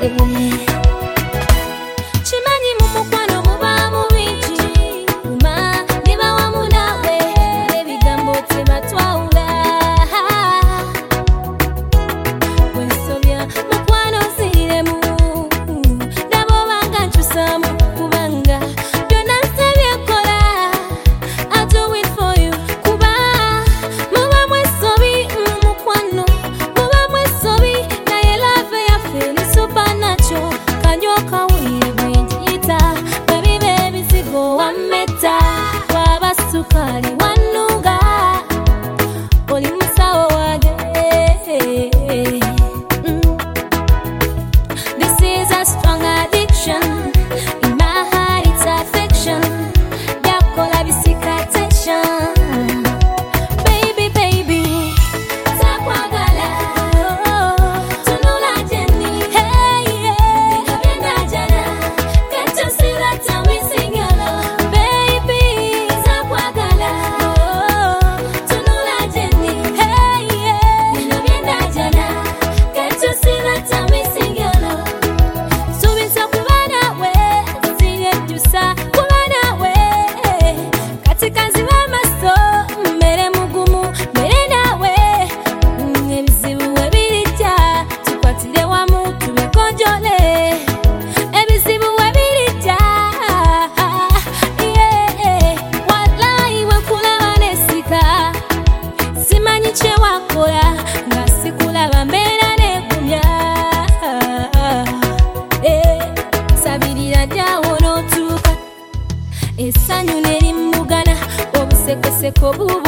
Chimanyi mu mukwano mubaamu bingi Uma niba wamu naawe ebigambo tebatwawula Wensobya mukwano nsiremu Ndaba obanga nkyusaamu kubanga byonna nsabye kola I do it for you kuba mubaamu essobi mu mukwano mubaamu essobi naye love yaffe ni supernatural kanyoka wulire bwenjiyita babiba ebizigo wammetta waba sukali wannuga oli musawo wange This is a strong addiction in my heart it's affection byakola bisika tension Baby, baby, takwagala tunula Jenny hey yeah nabenda jana can't you see that I'm missing your love Baby, takwagala tunula Jenny hey yeah nabenda jana can't you see that I'm missing your love Subisa kuba nawe sinyejusa kuba nawe katika nziba amaso mbere mugumu mbere nawe ebizibu webirijja tukwatire wamu tubikonjole ebizibu webirijja wallahi wenkulaba nesika simanyi kye wakola nga sikulaba mbeera negumya sabirira ddawo n'otuuka essanyu nerimugana obusekoseko buba